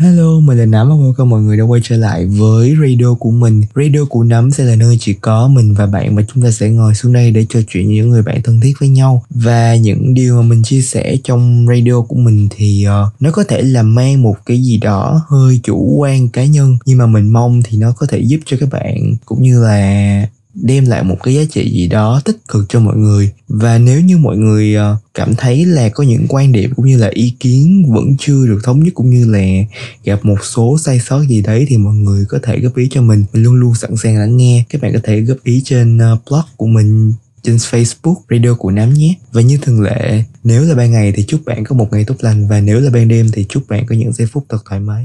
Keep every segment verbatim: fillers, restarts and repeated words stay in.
Hello, mình là Nấm và welcome mọi người đã quay trở lại với radio của mình. Radio của Nấm sẽ là nơi chỉ có mình và bạn, và chúng ta sẽ ngồi xuống đây để trò chuyện với những người bạn thân thiết với nhau. Và những điều mà mình chia sẻ trong radio của mình thì uh, nó có thể là mang một cái gì đó hơi chủ quan cá nhân, nhưng mà mình mong thì nó có thể giúp cho các bạn cũng như là đem lại một cái giá trị gì đó tích cực cho mọi người. Và nếu như mọi người uh, cảm thấy là có những quan điểm cũng như là ý kiến vẫn chưa được thống nhất, cũng như là gặp một số sai sót gì đấy, thì mọi người có thể góp ý cho mình. Mình luôn luôn sẵn sàng lắng nghe. Các bạn có thể góp ý trên uh, blog của mình, trên Facebook Radio của Nám nhé. Và như thường lệ, nếu là ban ngày thì chúc bạn có một ngày tốt lành, và nếu là ban đêm thì chúc bạn có những giây phút thật thoải mái.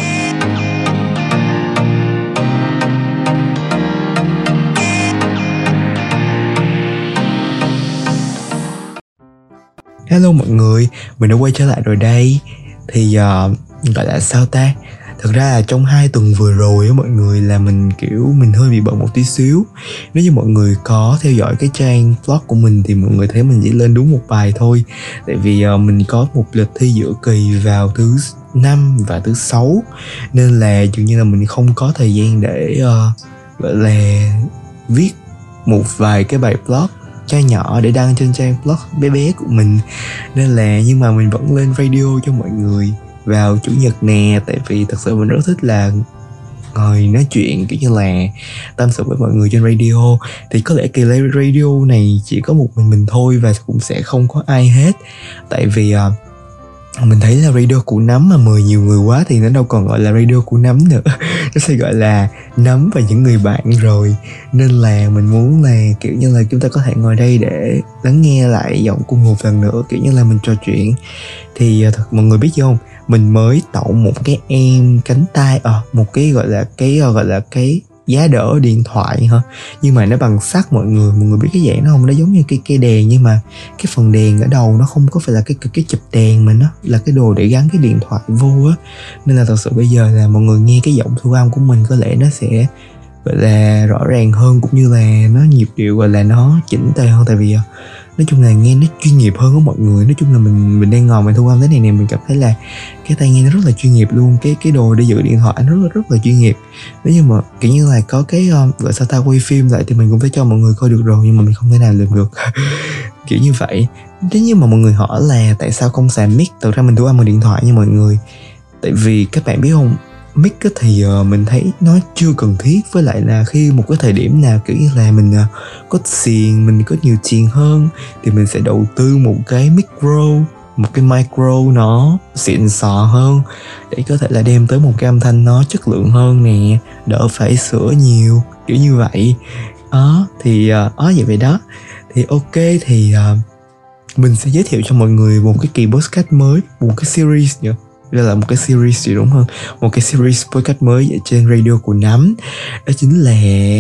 Hello mọi người, mình đã quay trở lại rồi đây. Thì uh, gọi là sao ta? Thực ra là trong hai tuần vừa rồi á mọi người, là mình kiểu mình hơi bị bận một tí xíu. Nếu như mọi người có theo dõi cái trang blog của mình thì mọi người thấy mình chỉ lên đúng một bài thôi. Tại vì uh, mình có một lịch thi giữa kỳ vào thứ năm và thứ sáu, nên là dường như là mình không có thời gian để uh, gọi là viết một vài cái bài blog cho nhỏ để đăng trên trang blog bé bé của mình. Nên là nhưng mà mình vẫn lên radio cho mọi người vào chủ nhật nè. Tại vì thật sự mình rất thích là ngồi nói chuyện kiểu như là tâm sự với mọi người trên radio. Thì có lẽ kỳ radio này chỉ có một mình mình thôi, và cũng sẽ không có ai hết. Tại vì uh, mình thấy là radio của Nấm mà mời nhiều người quá thì nó đâu còn gọi là radio của Nấm nữa. Nó sẽ gọi là Nấm và những người bạn rồi. Nên là mình muốn là kiểu như là chúng ta có thể ngồi đây để lắng nghe lại giọng của một lần nữa, kiểu như là mình trò chuyện. Thì thật mọi người biết không, mình mới tậu một cái em cánh tay, à, một cái gọi là cái gọi là cái giá đỡ điện thoại hả, nhưng mà nó bằng sắt mọi người. Mọi người biết cái dạng nó không? Nó giống như cái cây đèn, nhưng mà cái phần đèn ở đầu nó không có phải là cái cái, cái chụp đèn, mà nó là cái đồ để gắn cái điện thoại vô á. Nên là thật sự bây giờ là mọi người nghe cái giọng thu âm của mình có lẽ nó sẽ gọi là rõ ràng hơn, cũng như là nó nhịp điệu gọi là nó chỉnh tề hơn. Tại vì nói chung là nghe nó chuyên nghiệp hơn á mọi người. Nói chung là mình mình đang ngồi mình thu âm thế này nè, mình cảm thấy là cái tai nghe nó rất là chuyên nghiệp luôn. Cái cái đồ để giữ điện thoại nó rất, rất là chuyên nghiệp. Nếu như mà kiểu như là có cái um, gọi sao ta quay phim lại thì mình cũng phải cho mọi người coi được rồi, nhưng mà mình không thể nào làm được kiểu như vậy. Thế nhưng mà mọi người hỏi là tại sao không xài mic? Thực ra mình thu âm bằng điện thoại nha mọi người. Tại vì các bạn biết không, mic thì uh, mình thấy nó chưa cần thiết. Với lại là khi một cái thời điểm nào kiểu như là mình uh, có tiền, mình có nhiều tiền hơn, thì mình sẽ đầu tư một cái micro, một cái micro nó xịn sò hơn, để có thể là đem tới một cái âm thanh nó chất lượng hơn nè, đỡ phải sửa nhiều, kiểu như vậy. Đó, thì uh, đó vậy vậy đó. Thì ok, thì uh, mình sẽ giới thiệu cho mọi người một cái kỳ podcast mới, một cái series nữa. Đây là một cái series gì đúng không? Một cái series podcast mới ở trên radio của Nấm. Đó chính là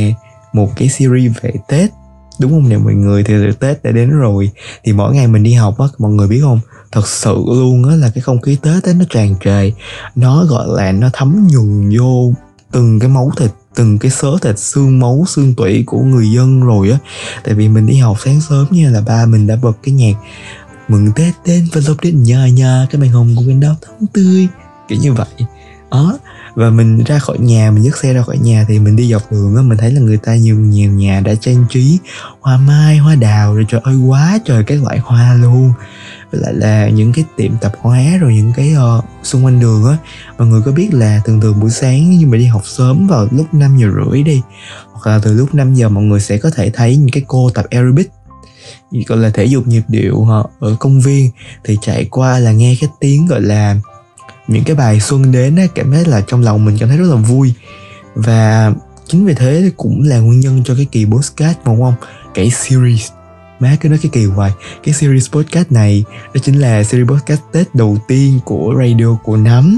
một cái series về Tết, đúng không nè mọi người? Thì Tết đã đến rồi. Thì mỗi ngày mình đi học á, mọi người biết không, thật sự luôn á, là cái không khí Tết á nó tràn trề. Nó gọi là nó thấm nhuần vô từng cái máu thịt, từng cái xớ thịt, xương máu, xương tủy của người dân rồi á. Tại vì mình đi học sáng sớm nha, là ba mình đã bật cái nhạc mừng Tết đến và lộc đến nhà nhà, cái màn hồng của cánh đào tháng tươi, kiểu như vậy đó. Và mình ra khỏi nhà, mình dắt xe ra khỏi nhà thì mình đi dọc đường á, mình thấy là người ta nhiều nhiều nhà đã trang trí hoa mai, hoa đào, rồi trời ơi quá trời các loại hoa luôn. Với lại là những cái tiệm tạp hóa, rồi những cái uh, xung quanh đường á. Mọi người có biết là thường thường buổi sáng nhưng mà đi học sớm vào lúc năm giờ rưỡi đi, hoặc là từ lúc năm giờ mọi người sẽ có thể thấy những cái cô tập aerobic, gọi là thể dục nhịp điệu ở công viên, thì chạy qua là nghe cái tiếng gọi là những cái bài xuân đến á, cảm thấy là trong lòng mình cảm thấy rất là vui. Và chính vì thế cũng là nguyên nhân cho cái kỳ podcast mà không cái series, má cứ nói cái kỳ hoài, cái series podcast này đó chính là series podcast Tết đầu tiên của radio của Nấm.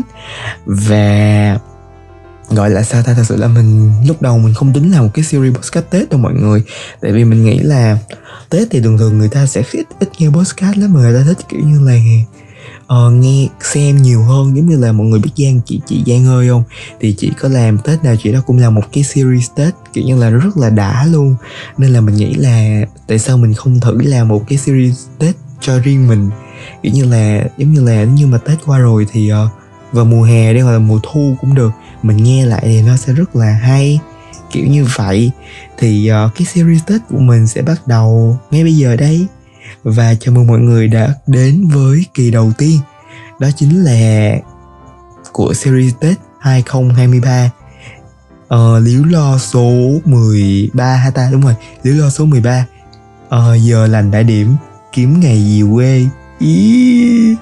Và gọi là sao ta, thật sự là mình lúc đầu mình không tính là một cái series podcast Tết đâu mọi người. Tại vì mình nghĩ là Tết thì thường thường người ta sẽ ít ít nghe podcast lắm, mà người ta thích kiểu như là uh, nghe xem nhiều hơn. Giống như là mọi người biết Giang, chị chị Giang ơi không, thì chị có làm Tết nào chị đó cũng làm một cái series Tết kiểu như là rất là đã luôn. Nên là mình nghĩ là tại sao mình không thử làm một cái series Tết cho riêng mình, kiểu như là giống như là nếu như mà Tết qua rồi thì uh, vào mùa hè đi, hoặc là mùa thu cũng được, mình nghe lại thì nó sẽ rất là hay, kiểu như vậy. Thì uh, cái series Tết của mình sẽ bắt đầu ngay bây giờ đây. Và chào mừng mọi người đã đến với kỳ đầu tiên, đó chính là của series Tết hai không hai ba. Ờ, Liễu Lo số mười ba hả ta? Đúng rồi, Liễu Lo số mười ba. Ờ, giờ lành đại điểm, kiếm ngày về quê. Ý.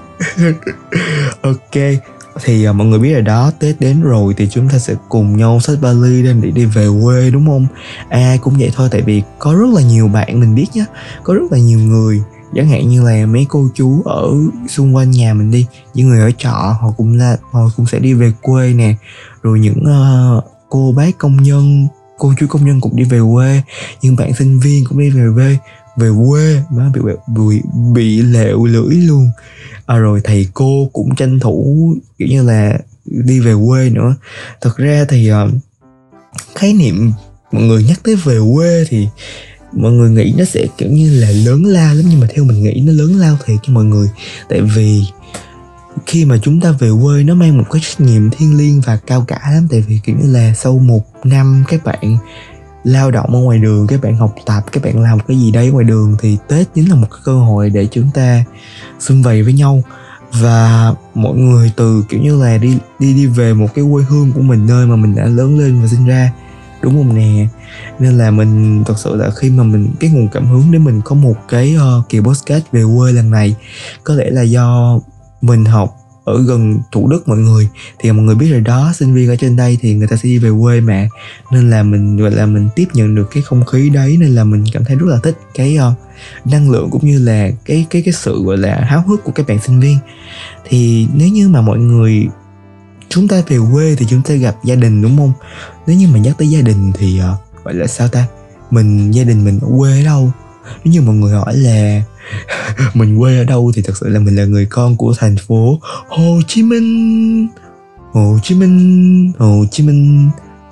Ok, thì uh, mọi người biết rồi đó, Tết đến rồi thì chúng ta sẽ cùng nhau xách vali lên để đi về quê, đúng không? Ai cũng vậy thôi, tại vì có rất là nhiều bạn mình biết nhá, có rất là nhiều người, chẳng hạn như là mấy cô chú ở xung quanh nhà mình đi, những người ở trọ họ cũng là họ cũng sẽ đi về quê nè, rồi những uh, cô bác công nhân, cô chú công nhân cũng đi về quê, những bạn sinh viên cũng đi về quê về quê mà bị bị bị lẹo lưỡi luôn. À, rồi thầy cô cũng tranh thủ kiểu như là đi về quê nữa. Thật ra thì uh, khái niệm mọi người nhắc tới về quê thì mọi người nghĩ nó sẽ kiểu như là lớn lao lắm, nhưng mà theo mình nghĩ nó lớn lao thiệt cho mọi người. Tại vì khi mà chúng ta về quê nó mang một cái trách nhiệm thiêng liêng và cao cả lắm. Tại vì kiểu như là sau một năm các bạn lao động ở ngoài đường, các bạn học tập, các bạn làm một cái gì đấy ngoài đường, thì Tết chính là một cái cơ hội để chúng ta sum vầy với nhau. Và mọi người từ kiểu như là đi đi đi về một cái quê hương của mình, nơi mà mình đã lớn lên và sinh ra, đúng không nè? Nên là mình thật sự là khi mà mình cái nguồn cảm hứng để mình có một cái uh, kỳ podcast về quê lần này, có lẽ là do mình học ở gần Thủ Đức mọi người. Thì mọi người biết rồi đó, sinh viên ở trên đây thì người ta sẽ đi về quê mà, nên là mình gọi là mình tiếp nhận được cái không khí đấy, nên là mình cảm thấy rất là thích cái uh, năng lượng cũng như là cái cái cái sự gọi là háo hức của các bạn sinh viên. Thì nếu như mà mọi người chúng ta về quê thì chúng ta gặp gia đình, đúng không? Nếu như mà nhắc tới gia đình thì uh, gọi là sao ta, mình gia đình mình ở quê ở đâu? Nếu như mọi người hỏi là mình quê ở đâu thì thật sự là mình là người con của thành phố Hồ Chí Minh. Hồ Chí Minh, Hồ Chí Minh,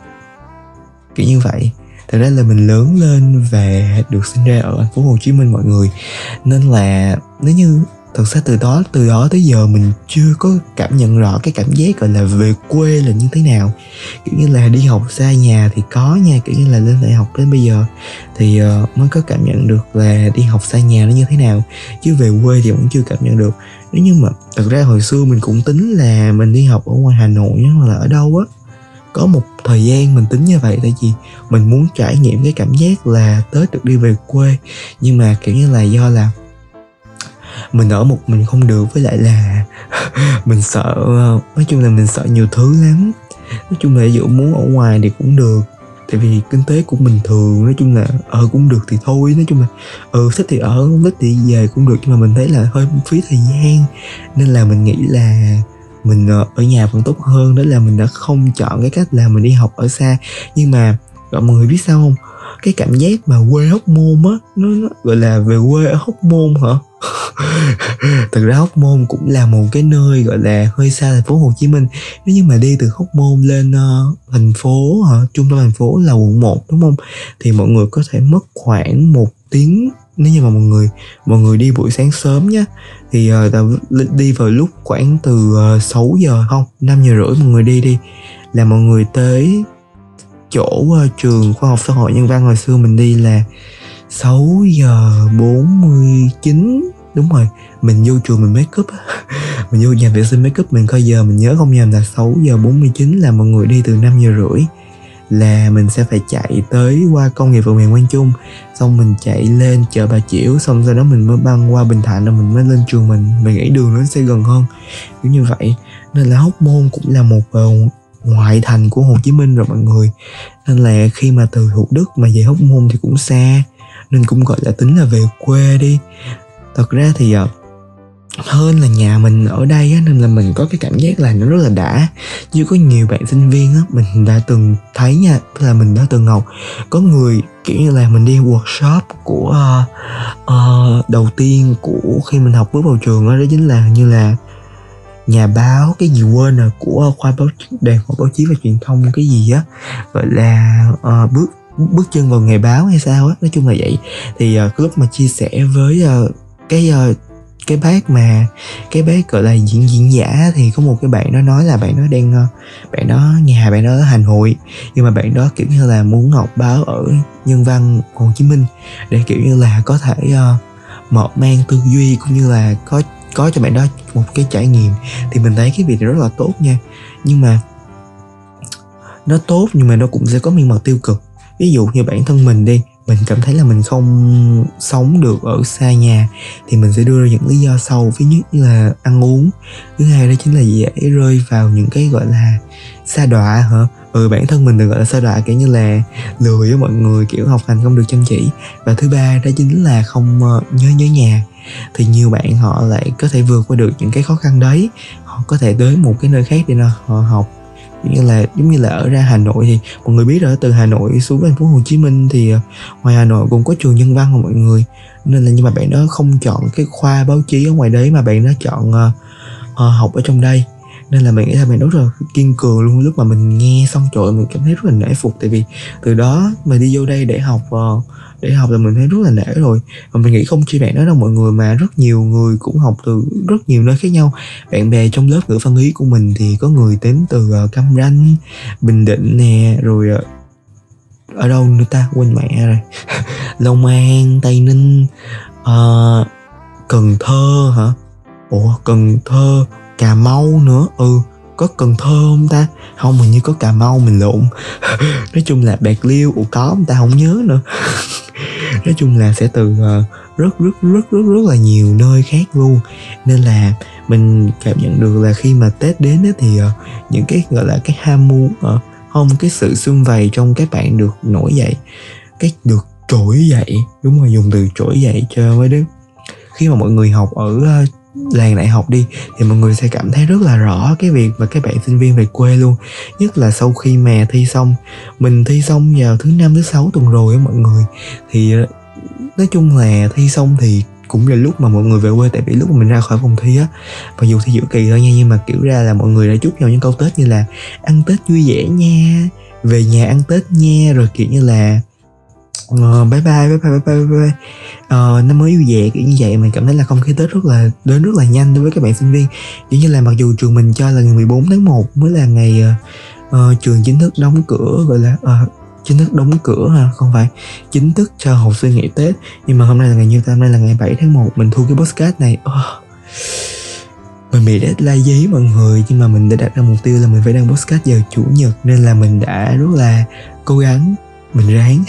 kiểu như vậy. Thật ra là mình lớn lên và được sinh ra ở thành phố Hồ Chí Minh mọi người. Nên là nếu như thật ra từ đó từ đó tới giờ mình chưa có cảm nhận rõ cái cảm giác gọi là về quê là như thế nào. Kiểu như là đi học xa nhà thì có nha, kiểu như là lên đại học đến bây giờ thì uh, mới có cảm nhận được là đi học xa nhà nó như thế nào, chứ về quê thì vẫn chưa cảm nhận được. Nếu như mà thật ra hồi xưa mình cũng tính là mình đi học ở ngoài Hà Nội hoặc là ở đâu á, có một thời gian mình tính như vậy, tại vì mình muốn trải nghiệm cái cảm giác là Tết được đi về quê. Nhưng mà kiểu như là do là mình ở một mình không được, với lại là mình sợ, nói chung là mình sợ nhiều thứ lắm. Nói chung là dụ muốn ở ngoài thì cũng được, tại vì kinh tế cũng bình thường. Nói chung là ở cũng được thì thôi, nói chung là ừ thích thì ở, không thích thì về cũng được. Nhưng mà mình thấy là hơi phí thời gian, nên là mình nghĩ là mình ở nhà vẫn tốt hơn. Đó là mình đã không chọn cái cách là mình đi học ở xa. Nhưng mà mọi người biết sao không, cái cảm giác mà quê Hóc Môn á, nó, nó gọi là về quê ở Hóc Môn hả? Thật ra Hóc Môn cũng là một cái nơi gọi là hơi xa thành phố Hồ Chí Minh. Nếu như mà đi từ Hóc Môn lên uh, thành phố hả, trung tâm thành phố là quận một, đúng không? Thì mọi người có thể mất khoảng một tiếng. Nếu như mà mọi người mọi người đi buổi sáng sớm nhá, thì uh, đi vào lúc khoảng từ uh, sáu giờ không, năm giờ rưỡi mọi người đi đi là mọi người tới chỗ uh, trường khoa học xã hội nhân văn hồi xưa mình đi là sáu giờ bốn mươi chín. Đúng rồi, mình vô trường mình make up mình vô nhà vệ sinh make up, mình coi giờ mình nhớ không nhầm là sáu giờ bốn mươi chín, là mọi người đi từ năm giờ rưỡi là mình sẽ phải chạy tới qua công nghiệp phần mềm Quang Trung, xong mình chạy lên chợ Bà Chiểu, xong sau đó mình mới băng qua Bình Thạnh rồi mình mới lên trường mình. Mình nghĩ đường nó sẽ gần hơn kiểu như vậy. Nên là Hóc Môn cũng là một uh, ngoại thành của Hồ Chí Minh rồi mọi người. Nên là khi mà từ Thủ Đức mà về Hóc Môn thì cũng xa, nên cũng gọi là tính là về quê đi. Thật ra thì uh, hơn là nhà mình ở đây á, nên là mình có cái cảm giác là nó rất là đã. Như có nhiều bạn sinh viên á, mình đã từng thấy nha, tức là mình đã từng học, có người kiểu như là mình đi workshop của uh, uh, đầu tiên của khi mình học bước vào trường đó, đó chính là như là nhà báo cái gì quên rồi, của khoa báo Đại học Báo chí và Truyền thông cái gì á, gọi là uh, bước bước chân vào nghề báo hay sao á, nói chung là vậy. Thì uh, cái lúc mà chia sẻ với uh, cái uh, cái bác mà cái bác gọi là diễn diễn giả thì có một cái bạn đó nói là bạn đó đang bạn đó nhà bạn đó ở Hà Nội, nhưng mà bạn đó kiểu như là muốn học báo ở Nhân văn Hồ Chí Minh để kiểu như là có thể uh, mở mang tư duy cũng như là có có cho bạn đó một cái trải nghiệm. Thì mình thấy cái việc này rất là tốt nha, nhưng mà nó tốt nhưng mà nó cũng sẽ có những mặt tiêu cực. Ví dụ như bản thân mình đi, mình cảm thấy là mình không sống được ở xa nhà thì mình sẽ đưa ra những lý do sau. Thứ nhất như là ăn uống, thứ hai đó chính là dễ rơi vào những cái gọi là sa đọa hả ừ bản thân mình được gọi là sa đọa, kiểu như là lười với mọi người, kiểu học hành không được chăm chỉ. Và thứ ba đó chính là không nhớ nhớ nhà. Thì nhiều bạn họ lại có thể vượt qua được những cái khó khăn đấy, họ có thể đến một cái nơi khác để họ học. Như là giống như là ở ra Hà Nội thì mọi người biết rồi, từ Hà Nội xuống thành phố Hồ Chí Minh thì ngoài Hà Nội cũng có trường Nhân văn của mọi người, nên là nhưng mà bạn đó không chọn cái khoa báo chí ở ngoài đấy mà bạn đó chọn uh, uh, học ở trong đây. Nên là mình nghĩ là bạn rất là kiên cường luôn. Lúc mà mình nghe xong trời mình cảm thấy rất là nể phục, tại vì từ đó mà đi vô đây để học uh, để học là mình thấy rất là nể rồi. Và mình nghĩ không chỉ bạn đó đâu mọi người, mà rất nhiều người cũng học từ rất nhiều nơi khác nhau. Bạn bè trong lớp ngữ văn ý của mình thì có người đến từ uh, Cam Ranh, Bình Định nè, rồi uh, ở đâu nữa ta, quên mẹ rồi Long An, Tây Ninh, uh, Cần Thơ hả ủa Cần Thơ, Cà Mau nữa. Ừ có Cần Thơ không ta? Không, hình như có Cà Mau, mình lộn nói chung là Bạc Liêu, ủa có không ta, không nhớ nữa nói chung là sẽ từ uh, rất rất rất rất rất là nhiều nơi khác luôn. Nên là mình cảm nhận được là khi mà Tết đến ấy, thì uh, những cái gọi là cái ham muốn uh, không, cái sự sum vầy trong các bạn được nổi dậy, cái được trỗi dậy, đúng rồi, dùng từ trỗi dậy cho mới đúng. Khi mà mọi người học ở uh, làng đại học đi thì mọi người sẽ cảm thấy rất là rõ cái việc mà các bạn sinh viên về quê luôn. Nhất là sau khi mà thi xong, mình thi xong vào thứ năm thứ sáu tuần rồi á mọi người, thì nói chung là thi xong thì cũng là lúc mà mọi người về quê. Tại vì lúc mà mình ra khỏi phòng thi á, mặc dù thi giữa kỳ thôi nha, nhưng mà kiểu ra là mọi người đã chúc nhau những câu Tết như là ăn Tết vui vẻ nha, về nhà ăn Tết nha, rồi kiểu như là uh, bye bye bye bye bye bye, bye. Uh, năm mới vui vẻ, kiểu như vậy. Mình cảm thấy là không khí Tết rất là đến rất là nhanh đối với các bạn sinh viên. Kiểu như là mặc dù trường mình cho là ngày mười bốn tháng một mới là ngày uh, uh, trường chính thức đóng cửa, gọi là uh, chính thức đóng cửa ha, không phải chính thức cho học sinh nghỉ Tết. Nhưng mà hôm nay là ngày nhiêu ta? Hôm nay là ngày bảy tháng một. Mình thu cái podcast này oh. Mình bị deadline giấy mọi người, nhưng mà mình đã đặt ra mục tiêu là mình phải đăng podcast vào chủ nhật, nên là mình đã rất là cố gắng, mình ráng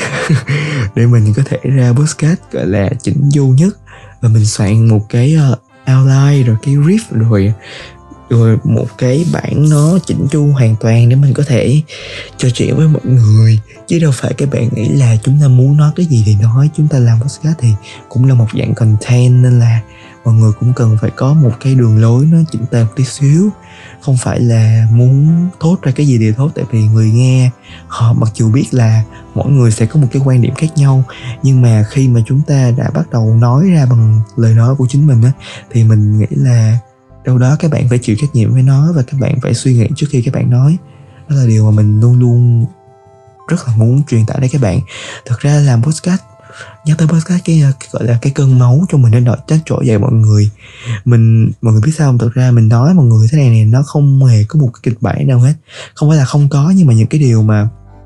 để mình có thể ra podcast gọi là chỉnh chu nhất. Và mình soạn một cái uh, outline, rồi cái riff, rồi rồi một cái bản nó chỉnh chu hoàn toàn để mình có thể trò chuyện với mọi người. Chứ đâu phải các bạn nghĩ là chúng ta muốn nói cái gì thì nói. Chúng ta làm podcast thì cũng là một dạng content, nên là mọi người cũng cần phải có một cái đường lối nó chỉnh tề một tí xíu. Không phải là muốn thốt ra cái gì thì thốt. Tại vì người nghe họ mặc dù biết là mỗi người sẽ có một cái quan điểm khác nhau, nhưng mà khi mà chúng ta đã bắt đầu nói ra bằng lời nói của chính mình á, thì mình nghĩ là đâu đó các bạn phải chịu trách nhiệm với nó, và các bạn phải suy nghĩ trước khi các bạn nói. Đó là điều mà mình luôn luôn rất là muốn truyền tải đến các bạn. Thực ra làm podcast, nhắc tới podcast, cái, cái gọi là cái cơn máu trong mình nó đỏ trách trỗi dậy mọi người. Mình mọi người biết sao không? Thực ra mình nói mọi người thế này này, nó không hề có một cái kịch bản nào hết. Không phải là không có, nhưng mà những cái điều mà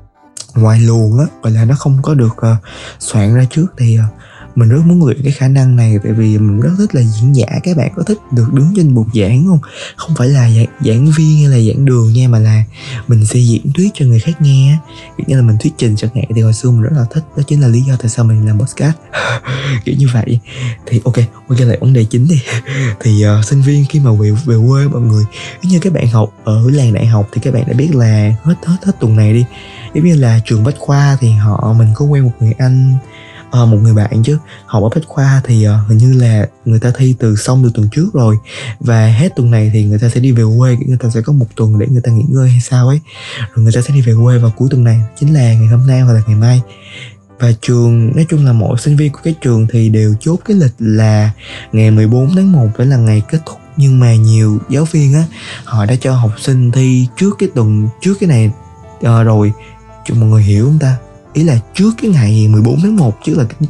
ngoài luồng á, gọi là nó không có được uh, soạn ra trước, thì uh, mình rất muốn luyện cái khả năng này. Tại vì mình rất thích là diễn giả. Các bạn có thích được đứng trên bục giảng không? Không phải là giảng, giảng viên hay là giảng đường nha, mà là mình sẽ diễn thuyết cho người khác nghe. Kiểu như là mình thuyết trình chẳng hạn, thì hồi xưa mình rất là thích. Đó chính là lý do tại sao mình làm podcast kiểu như vậy. Thì ok, quay trở lại vấn đề chính đi. Thì uh, sinh viên khi mà về, về quê mọi người, nếu như các bạn học ở làng đại học thì các bạn đã biết là hết hết hết tuần này đi, giống như là trường Bách Khoa thì họ mình có quen một người anh, À, một người bạn chứ, học ở Bách Khoa thì uh, hình như là người ta thi từ xong từ tuần trước rồi, và hết tuần này thì người ta sẽ đi về quê. Người ta sẽ có một tuần để người ta nghỉ ngơi hay sao ấy, rồi người ta sẽ đi về quê vào cuối tuần này, chính là ngày hôm nay hoặc là ngày mai. Và trường, nói chung là mỗi sinh viên của cái trường thì đều chốt cái lịch là ngày mười bốn tháng một phải là ngày kết thúc. Nhưng mà nhiều giáo viên á, họ đã cho học sinh thi trước cái tuần, trước cái này uh, rồi. Mọi người hiểu không ta? Ý là trước cái ngày mười bốn tháng một, chứ là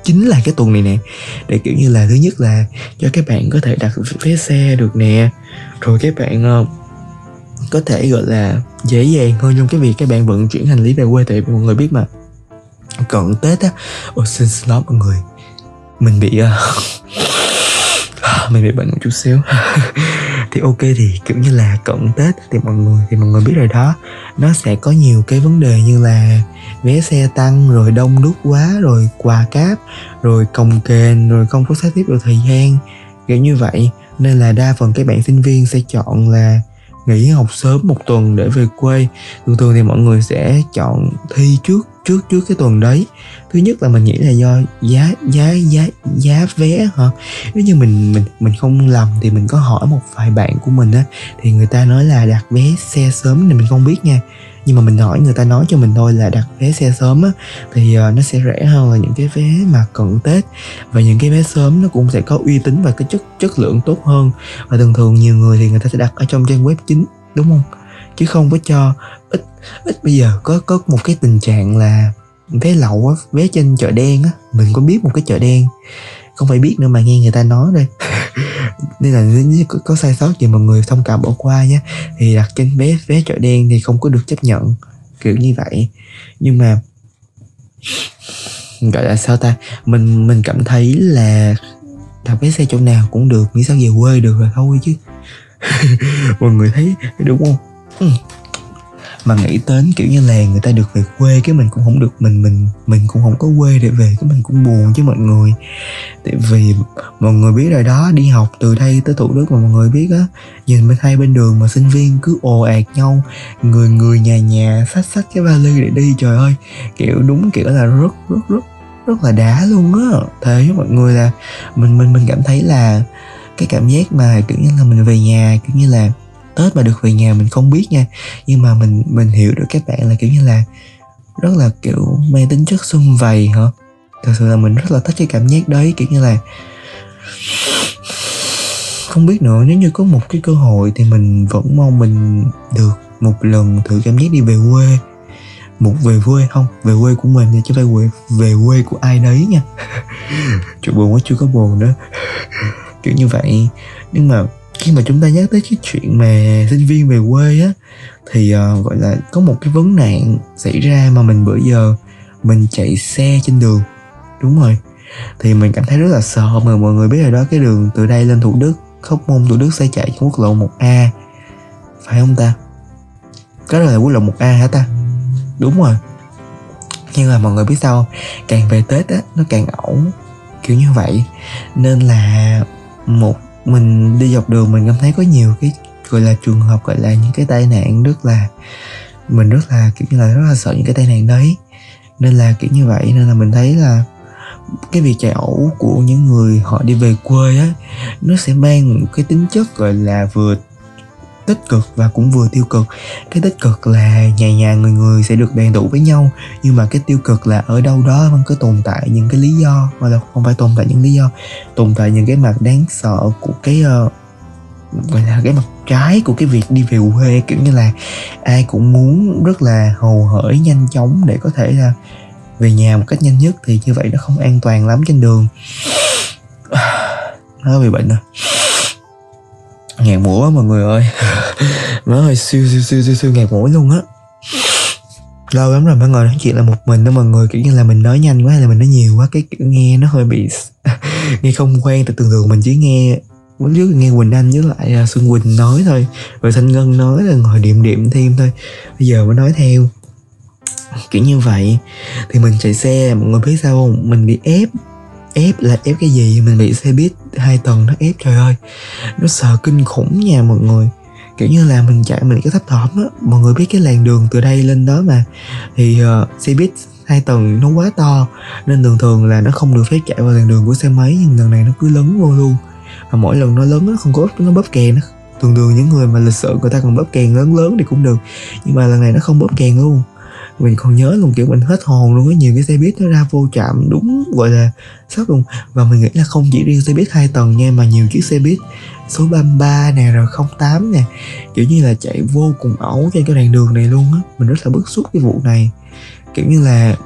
chính là cái tuần này nè, để kiểu như là thứ nhất là cho các bạn có thể đặt vé xe được nè, rồi các bạn uh, có thể gọi là dễ dàng hơn trong cái việc các bạn vận chuyển hành lý về quê. Tại vì mọi người biết mà, cận Tết á, ôi xin xin lỗi mọi người, mình bị uh, mình bị bệnh một chút xíu thì ok, thì kiểu như là cận Tết thì mọi người thì mọi người biết rồi đó, nó sẽ có nhiều cái vấn đề như là vé xe tăng, rồi đông đúc quá, rồi quà cáp, rồi cồng kềnh, rồi không có sắp xếp được thời gian kiểu như vậy. Nên là đa phần các bạn sinh viên sẽ chọn là nghỉ học sớm một tuần để về quê. Thường thường thì mọi người sẽ chọn thi trước trước trước cái tuần đấy. Thứ nhất là mình nghĩ là do giá giá giá giá vé hả. Nếu như mình mình mình không lầm thì mình có hỏi một vài bạn của mình á, thì người ta nói là đặt vé xe sớm, thì mình không biết nha, nhưng mà mình hỏi người ta nói cho mình thôi là đặt vé xe sớm á thì uh, nó sẽ rẻ hơn là những cái vé mà cận Tết, và những cái vé sớm nó cũng sẽ có uy tín và cái chất chất lượng tốt hơn. Và thường thường nhiều người thì người ta sẽ đặt ở trong trang web chính, đúng không, chứ không có cho ít ít bây giờ có có một cái tình trạng là vé lậu á, vé trên chợ đen á. Mình có biết một cái chợ đen, không phải biết nữa mà nghe người ta nói đây nên là nếu có, có sai sót thì mọi người thông cảm bỏ qua nhé. Thì đặt trên vé vé chợ đen thì không có được chấp nhận kiểu như vậy. Nhưng mà gọi là sao ta, mình mình cảm thấy là đặt vé xe chỗ nào cũng được, miễn sao về quê được rồi thôi chứ mọi người thấy đúng không? Ừ. Mà nghĩ đến kiểu như là người ta được về quê, cái mình cũng không được, mình mình mình cũng không có quê để về, cái mình cũng buồn chứ mọi người. Tại vì mọi người biết rồi đó, đi học từ đây tới Thủ Đức mà mọi người biết á, nhìn bên hai bên đường mà sinh viên cứ ồ ạt nhau, người người nhà nhà xách xách cái vali để đi, trời ơi, kiểu đúng kiểu là rất rất rất rất là đã luôn á. Thề với mọi người là mình mình mình cảm thấy là cái cảm giác mà kiểu như là mình về nhà, kiểu như là Tết mà được về nhà mình không biết nha, nhưng mà mình mình hiểu được các bạn là kiểu như là rất là kiểu mang tính chất sum vầy hả. Thật sự là mình rất là thích cái cảm giác đấy, kiểu như là không biết nữa, nếu như có một cái cơ hội thì mình vẫn mong mình được một lần thử cảm giác đi về quê. Một về quê không, về quê của mình chứ phải về, về quê của ai đấy nha chuyện buồn quá, chưa có buồn nữa kiểu như vậy. Nhưng mà khi mà chúng ta nhắc tới cái chuyện mà sinh viên về quê á, thì uh, gọi là có một cái vấn nạn xảy ra mà mình bữa giờ mình chạy xe trên đường, đúng rồi, thì mình cảm thấy rất là sợ. Mà mọi người biết rồi đó, cái đường từ đây lên Thủ Đức, Hóc Môn Thủ Đức sẽ chạy trên quốc lộ một A, phải không ta? Cái đó là quốc lộ một A hả ta? Đúng rồi. Nhưng mà mọi người biết sao không? Càng về Tết á, nó càng ẩu kiểu như vậy. Nên là một mình đi dọc đường mình cảm thấy có nhiều cái gọi là trường hợp, gọi là những cái tai nạn rất là, mình rất là kiểu như là rất là sợ những cái tai nạn đấy. Nên là kiểu như vậy, nên là mình thấy là cái việc chạy ẩu của những người họ đi về quê á, nó sẽ mang một cái tính chất gọi là vừa tích cực và cũng vừa tiêu cực. Cái tích cực là nhà nhà người người sẽ được đoàn tụ với nhau, nhưng mà cái tiêu cực là ở đâu đó vẫn cứ tồn tại những cái lý do, hoặc là không phải tồn tại những lý do, tồn tại những cái mặt đáng sợ của cái uh, gọi là cái mặt trái của cái việc đi về quê. Kiểu như là ai cũng muốn rất là hồ hởi nhanh chóng để có thể là về nhà một cách nhanh nhất, thì như vậy nó không an toàn lắm trên đường. Nó bị bệnh rồi, ngạt mũi quá mọi người ơi nó hơi siêu siêu siêu siêu siêu ngạt mũi luôn á. Lâu lắm rồi mọi người nói chuyện là một mình đó mọi người, kiểu như là mình nói nhanh quá hay là mình nói nhiều quá, cái kiểu nghe nó hơi bị nghe không quen. Từ thường thường mình chỉ nghe lúc trước nghe Quỳnh Anh với lại Xuân Quỳnh nói thôi, rồi Thanh Ngân nói là ngồi điệm điệm thêm thôi, bây giờ mới nói theo kiểu như vậy. Thì mình chạy xe, mọi người biết sao không, mình bị ép. Ép là ép cái gì? Mình bị xe buýt hai tầng nó ép, trời ơi nó sợ kinh khủng nha mọi người. Kiểu như là mình chạy mình có thấp thỏm á, mọi người biết cái làn đường từ đây lên đó mà, thì uh, xe buýt hai tầng nó quá to, nên thường thường là nó không được phép chạy vào làn đường của xe máy, nhưng lần này nó cứ lấn vô luôn. Và mỗi lần nó lấn nó không có nó bóp kèn. Nó thường thường những người mà lịch sự người ta còn bóp kèn lớn lớn thì cũng được, nhưng mà lần này nó không bóp kèn luôn. Mình còn nhớ luôn, kiểu mình hết hồn luôn á, nhiều cái xe buýt nó ra vô trạm đúng gọi là sốc luôn. Và mình nghĩ là không chỉ riêng xe buýt hai tầng nha, mà nhiều chiếc xe buýt số ba mươi ba nè, rồi không tám nè, kiểu như là chạy vô cùng ẩu trên cái đoạn đường này luôn á. Mình rất là bức xúc cái vụ này, kiểu như là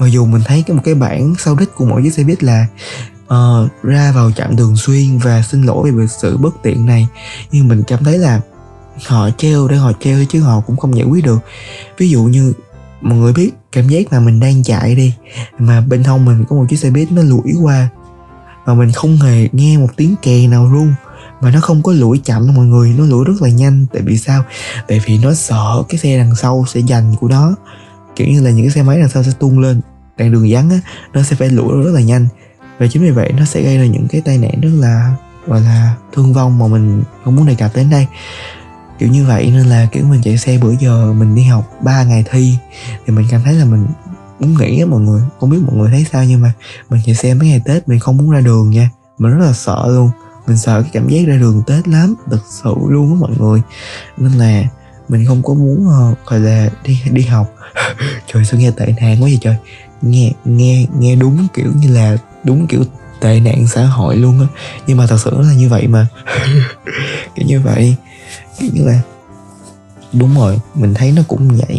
Mặc dù mình thấy cái một cái bảng sau đích của mỗi chiếc xe buýt là uh, ra vào trạm thường xuyên và xin lỗi về sự bất tiện này, nhưng mình cảm thấy là họ treo để họ treo chứ họ cũng không giải quyết được. Ví dụ như mọi người biết cảm giác mà mình đang chạy đi mà bên hông mình có một chiếc xe buýt nó lủi qua mà mình không hề nghe một tiếng kè nào luôn, mà nó không có lủi chậm đâu mọi người, nó lủi rất là nhanh. Tại vì sao? Tại vì nó sợ cái xe đằng sau sẽ giành của nó, kiểu như là những cái xe máy đằng sau sẽ tung lên đoạn đường vắng á, nó sẽ phải lủi rất là nhanh, và chính vì vậy nó sẽ gây ra những cái tai nạn rất là gọi là thương vong mà mình không muốn đề cập đến đây. Kiểu như vậy nên là kiểu mình chạy xe bữa giờ mình đi học ba ngày thi thì mình cảm thấy là mình muốn nghỉ á mọi người. Không biết mọi người thấy sao, nhưng mà mình chạy xe mấy ngày Tết mình không muốn ra đường nha, mình rất là sợ luôn. Mình sợ cái cảm giác ra đường Tết lắm, thật sự luôn á mọi người. Nên là mình không có muốn uh, gọi là đi đi học. Trời sao nghe tệ nạn quá vậy trời. Nghe nghe nghe đúng kiểu như là đúng kiểu tệ nạn xã hội luôn á. Nhưng mà thật sự là như vậy mà. Kiểu như vậy, kiểu như là đúng rồi, mình thấy nó cũng vậy.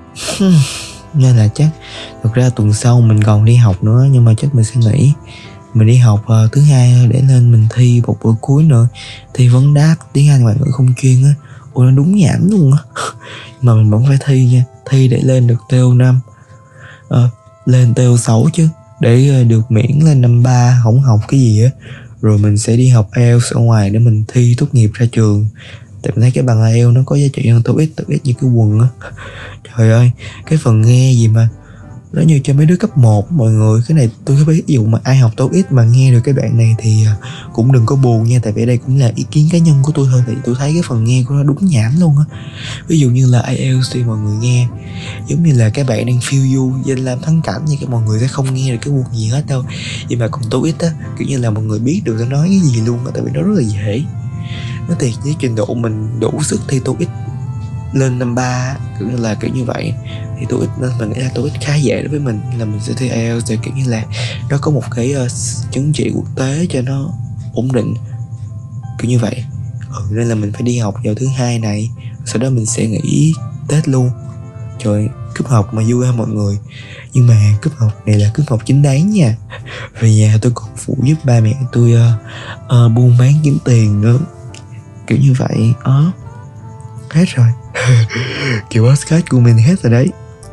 Nên là chắc thực ra tuần sau mình còn đi học nữa, nhưng mà chắc mình sẽ nghỉ. Mình đi học uh, thứ hai để lên mình thi một bữa cuối nữa, thi vấn đáp tiếng Anh ngoại ngữ không chuyên á. Ôi nó đúng nhảm luôn á. Mà mình vẫn phải thi nha, thi để lên được tê ô năm, à, lên tê ô sáu chứ, để uh, được miễn lên năm ba không học cái gì á. Rồi mình sẽ đi học ai eo ở ngoài để mình thi tốt nghiệp ra trường. Tại mình thấy cái bằng ai eo nó có giá trị hơn TOEIC, TOEIC như cái quần á. Trời ơi, cái phần nghe gì mà nó như cho mấy đứa cấp một mọi người. Cái này tôi có biết, ví dụ mà ai học TOEIC mà nghe được cái đoạn này thì cũng đừng có buồn nha. Tại vì đây cũng là ý kiến cá nhân của tôi thôi. Thì tôi thấy cái phần nghe của nó đúng nhảm luôn á. Ví dụ như là ai eo thì mọi người nghe giống như là các bạn đang phiêu du danh lam thắng cảnh, như cái mọi người sẽ không nghe được cái buồn gì hết đâu. Nhưng mà còn TOEIC á, kiểu như là mọi người biết được nó nói cái gì luôn á. Tại vì nó rất là dễ. Nó thiệt, với trình độ mình đủ sức thi TOEIC lên năm ba, kiểu như là kiểu như vậy thì TOEIC, nên mình nghĩ là TOEIC khá dễ đối với mình. Là mình sẽ thi ai eo thì kiểu như là nó có một cái uh, chứng chỉ quốc tế cho nó ổn định, kiểu như vậy. Ừ, nên là mình phải đi học vào thứ hai này, sau đó mình sẽ nghỉ Tết luôn. Trời, cúp học mà vui ha mọi người. Nhưng mà cúp học này là cúp học chính đáng nha. Về nhà tôi còn phụ giúp ba mẹ tôi uh, uh, buôn bán kiếm tiền nữa, kiểu như vậy. Đó, uh, hết rồi. Kiểu podcast của mình hết rồi đấy.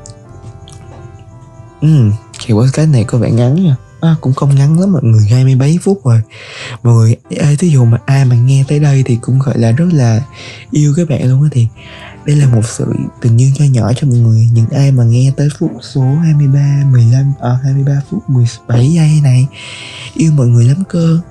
Ừ, kiểu podcast này có vẻ ngắn nha. À, cũng không ngắn lắm mọi người, hai mươi mấy phút rồi. Mọi người ơi, thí dụ mà ai mà nghe tới đây thì cũng gọi là rất là yêu các bạn luôn á. Thì đây là một sự tình yêu nho nhỏ cho mọi người. Những ai mà nghe tới phút số hai mươi ba, mười lăm, à, hai mươi ba phút mười bảy giây này, yêu mọi người lắm cơ.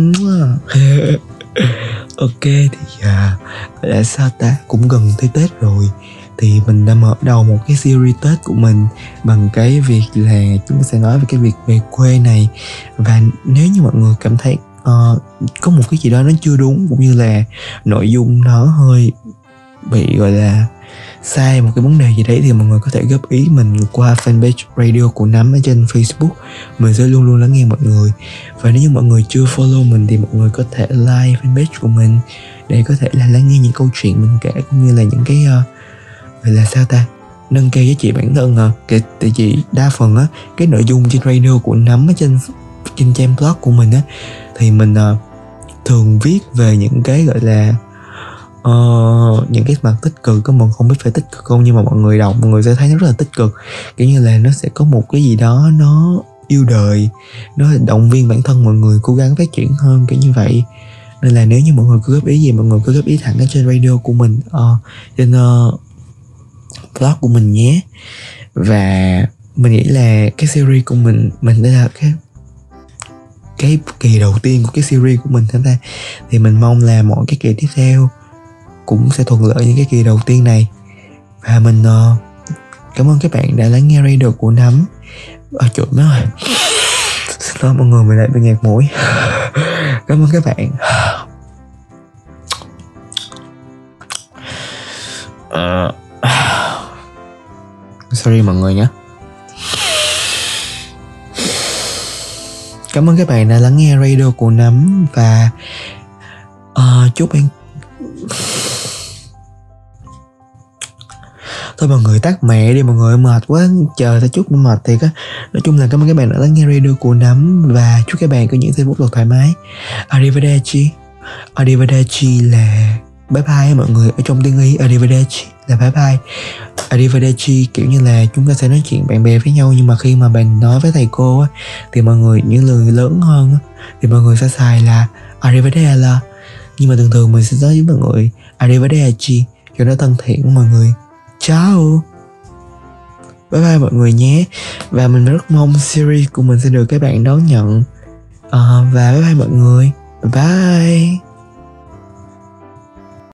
Ok thì à, gọi là sao ta, cũng gần tới Tết rồi. Thì mình đã mở đầu một cái series Tết của mình bằng cái việc là chúng ta sẽ nói về cái việc về quê này. Và nếu như mọi người cảm thấy uh, có một cái gì đó nó chưa đúng, cũng như là nội dung nó hơi bị gọi là sai một cái vấn đề gì đấy, thì mọi người có thể góp ý mình qua fanpage Radio của Nắm ở trên Facebook. Mình sẽ luôn luôn lắng nghe mọi người. Và nếu như mọi người chưa follow mình thì mọi người có thể like fanpage của mình để có thể là lắng nghe những câu chuyện mình kể, cũng như là những cái uh, gọi là sao ta, nâng cao giá trị bản thân hả? Cái tại vì đa phần á, cái nội dung trên radio của Nắm ở trên trên trang blog của mình á, thì mình uh, thường viết về những cái gọi là uh, những cái mặt tích cực. Có mọi không biết phải tích cực không, nhưng mà mọi người đọc mọi người sẽ thấy nó rất là tích cực. Kiểu như là nó sẽ có một cái gì đó nó yêu đời, nó động viên bản thân mọi người cố gắng phát triển hơn, kiểu như vậy. Nên là nếu như mọi người có góp ý gì, mọi người cứ góp ý thẳng ở trên radio của mình, uh, trên uh, blog của mình nhé. Và mình nghĩ là cái series của mình mình đây là cái cái kỳ đầu tiên của cái series của mình ta. Thì mình mong là mỗi cái kỳ tiếp theo cũng sẽ thuận lợi những cái kỳ đầu tiên này. Và mình uh, cảm ơn các bạn đã lắng nghe radio của Nắm. Ờ trời má ơi, xin lỗi mọi người, mình lại bị nghẹt mũi. Cảm ơn các bạn. uh, Sorry mọi người nhé. Cảm ơn các bạn đã lắng nghe radio của Nắm. Và uh, chúc anh Thôi mọi người tắt mẹ đi mọi người, mệt quá, chờ ta chút mệt thiệt á. Nói chung là cảm ơn các bạn đã lắng nghe radio của Nấm, và chúc các bạn có những giây phút thật thoải mái. Arrivederci. Arrivederci là bye bye mọi người. Ở trong tiếng Ý, arrivederci là bye bye. Arrivederci kiểu như là chúng ta sẽ nói chuyện bạn bè với nhau, nhưng mà khi mà bạn nói với thầy cô á, thì mọi người, những người lớn hơn á, thì mọi người sẽ xài là arrivederci. Nhưng mà thường thường mình sẽ nói với mọi người arrivederci cho nó thân thiện mọi người. Ciao. Bye bye mọi người nhé. Và mình rất mong series của mình sẽ được các bạn đón nhận. uh, Và bye bye mọi người. Bye bye.